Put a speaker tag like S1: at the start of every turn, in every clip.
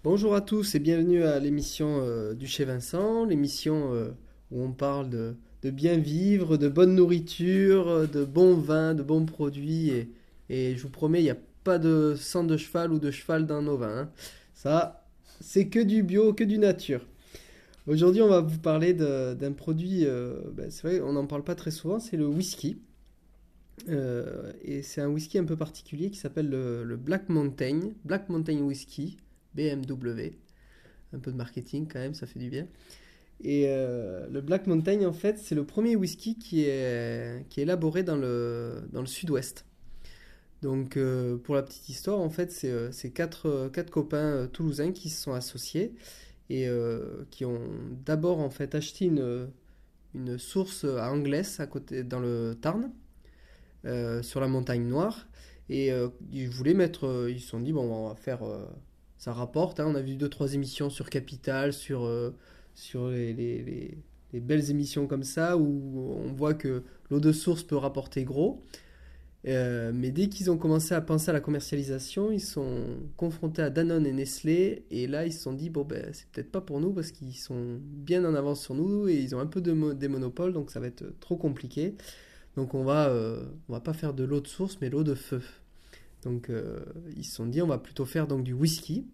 S1: Bonjour à tous et bienvenue à l'émission du Chez Vincent, l'émission où on parle de bien vivre, de bonne nourriture, de bons vins, de bons produits et je vous promets, il n'y a pas de sang de cheval ou de cheval dans nos vins, hein. Ça, c'est que du bio, que du nature. Aujourd'hui, on va vous parler d'un produit, c'est vrai, on n'en parle pas très souvent, c'est le whisky. Et c'est un whisky un peu particulier qui s'appelle le Black Mountain Whisky, BMW. Un peu de marketing quand même, ça fait du bien. Et le Black Mountain, en fait, c'est le premier whisky qui est élaboré dans le sud-ouest. Donc, pour la petite histoire, en fait, c'est quatre copains toulousains qui se sont associés et qui ont d'abord, en fait, acheté une source à Anglès, à côté, dans le Tarn, sur la montagne Noire. Et ils voulaient ils se sont dit, bon, on va faire. Ça rapporte, hein. On a vu deux, trois émissions sur Capital, sur les belles émissions comme ça, où on voit que l'eau de source peut rapporter gros. Mais dès qu'ils ont commencé à penser à la commercialisation, ils sont confrontés à Danone et Nestlé, et là ils se sont dit, bon ben c'est peut-être pas pour nous parce qu'ils sont bien en avance sur nous et ils ont un peu des monopoles, donc ça va être trop compliqué. Donc on va pas faire de l'eau de source, mais l'eau de feu. Donc ils se sont dit, on va plutôt faire donc du whisky.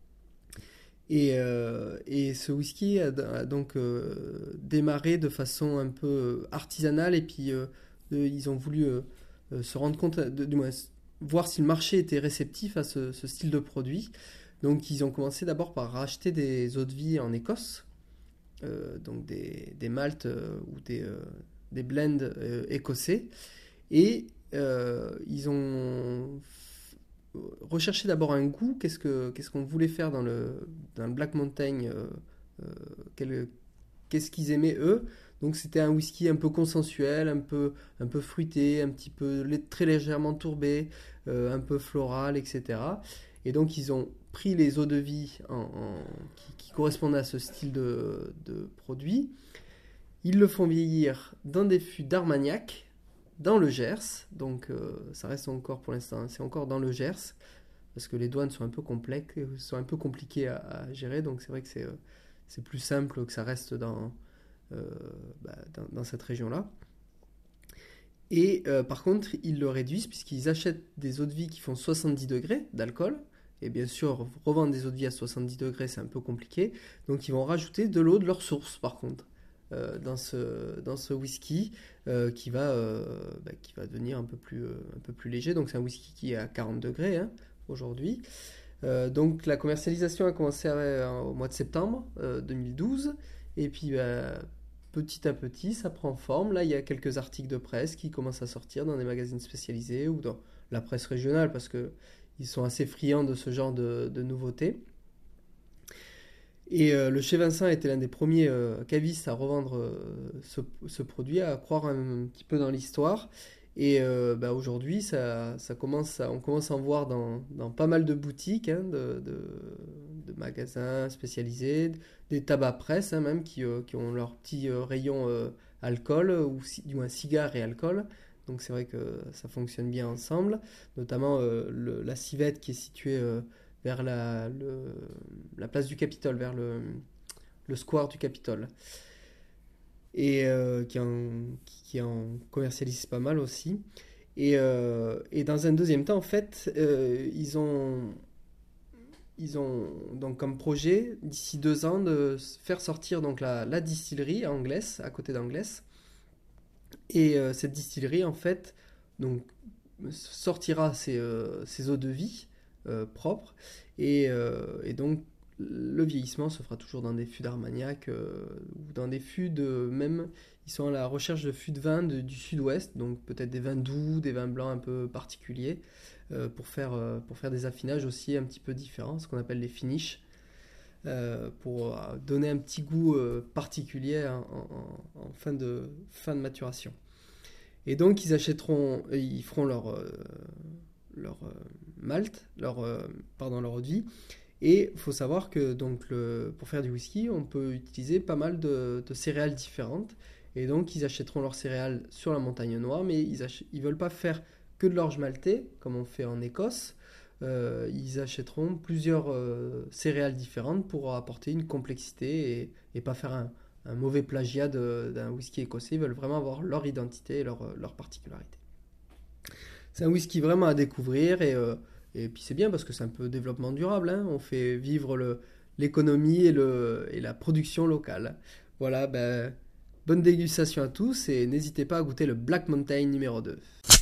S1: Et ce whisky a donc démarré de façon un peu artisanale, et puis ils ont voulu se rendre compte, du moins voir si le marché était réceptif à ce style de produit. Donc ils ont commencé d'abord par racheter des eaux de vie en Écosse, donc des maltes ou des blends écossais. Et ils ont recherché d'abord un goût, qu'est-ce qu'on voulait faire dans le Black Mountain, euh, quel- qu'est-ce qu'ils aimaient eux. Donc c'était un whisky un peu consensuel, un peu fruité, un petit peu très légèrement tourbé, un peu floral, etc. Et donc ils ont pris les eaux de vie qui correspondaient à ce style de produit. Ils le font vieillir dans des fûts d'Armagnac, dans le Gers. Donc ça reste encore pour l'instant, hein, c'est encore dans le Gers, parce que les douanes sont un peu complexes, sont un peu compliquées à gérer. Donc c'est vrai que c'est plus simple que ça reste euh, dans cette région-là. Et par contre, ils le réduisent puisqu'ils achètent des eaux de vie qui font 70 degrés d'alcool. Et bien sûr, revendre des eaux de vie à 70 degrés, c'est un peu compliqué. Donc ils vont rajouter de l'eau de leur source, par contre, dans ce whisky qui va devenir un peu plus léger. Donc c'est un whisky qui est à 40 degrés, hein, aujourd'hui. Donc la commercialisation a commencé au mois de septembre 2012. Et puis petit à petit, ça prend forme. Là, il y a quelques articles de presse qui commencent à sortir dans des magazines spécialisés ou dans la presse régionale parce que ils sont assez friands de ce genre de nouveautés. Et le Chez Vincent était l'un des premiers cavistes à revendre ce produit, à croire un petit peu dans l'histoire. Et aujourd'hui, on commence à en voir dans pas mal de boutiques, hein, de magasins spécialisés, des tabacs presse, hein, même qui ont leur petit rayon alcool, ou du moins cigares et alcool. Donc c'est vrai que ça fonctionne bien ensemble, notamment la civette qui est située vers la place du Capitole, vers le square du Capitole, et qui en commercialise pas mal aussi. Et dans un deuxième temps, en fait, ils ont donc comme projet, d'ici 2 ans, de faire sortir donc la distillerie à Anglès, à côté d'Anglès. Et cette distillerie, en fait, donc, sortira ses eaux de vie propres. Et donc, le vieillissement se fera toujours dans des fûts d'Armagnac, ou dans des fûts même. Ils sont à la recherche de fûts de vin du sud-ouest, donc peut-être des vins doux, des vins blancs un peu particuliers, pour faire des affinages aussi un petit peu différents, ce qu'on appelle les finishes, pour donner un petit goût particulier en fin de maturation. Et donc ils feront leur malt, leur eau de vie. Et il faut savoir que donc pour faire du whisky, on peut utiliser pas mal de céréales différentes. Et donc ils achèteront leurs céréales sur la montagne noire, mais ils veulent pas faire que de l'orge maltais, comme on fait en Écosse, ils achèteront plusieurs céréales différentes pour apporter une complexité et pas faire un mauvais plagiat d'un whisky écossais. Ils veulent vraiment avoir leur identité et leur particularité. C'est un whisky vraiment à découvrir et puis c'est bien parce que c'est un peu développement durable, hein. On fait vivre l'économie et la production locale. Voilà, ben, bonne dégustation à tous et n'hésitez pas à goûter le Black Mountain numéro 2.